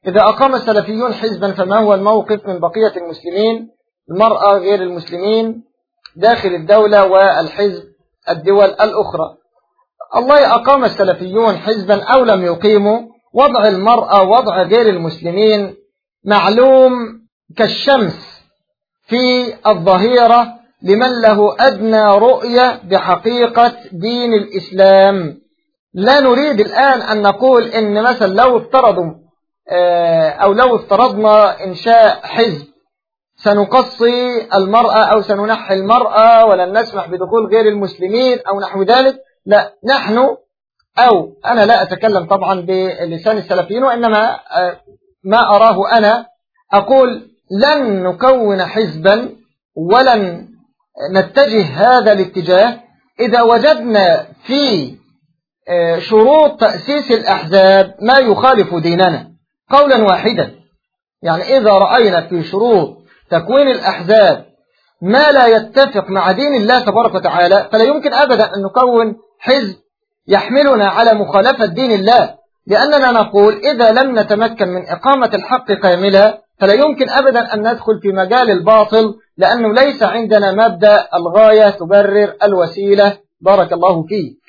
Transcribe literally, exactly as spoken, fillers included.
إذا أقام السلفيون حزبا فما هو الموقف من بقية المسلمين، المرأة غير المسلمين داخل الدولة والحزب الدول الأخرى؟ الله أقام السلفيون حزبا أو لم يقيموا، وضع المرأة وضع غير المسلمين معلوم كالشمس في الظهيرة لمن له أدنى رؤية بحقيقة دين الإسلام. لا نريد الآن أن نقول إن مثلا لو افترضوا أو لو افترضنا إنشاء حزب سنقصي المرأة أو سننحي المرأة ولن نسمح بدخول غير المسلمين أو نحو ذلك. لا، نحن أو أنا لا أتكلم طبعا بلسان السلفيين، وإنما ما أراه أنا أقول لن نكون حزبا ولن نتجه هذا الاتجاه إذا وجدنا في شروط تأسيس الأحزاب ما يخالف ديننا قولا واحدا. يعني إذا رأينا في شروط تكوين الأحزاب ما لا يتفق مع دين الله تبارك وتعالى فلا يمكن أبدا أن نكون حزب يحملنا على مخالفة دين الله، لأننا نقول إذا لم نتمكن من إقامة الحق كاملة فلا يمكن أبدا أن ندخل في مجال الباطل، لأنه ليس عندنا مبدأ الغاية تبرر الوسيلة. بارك الله فيك.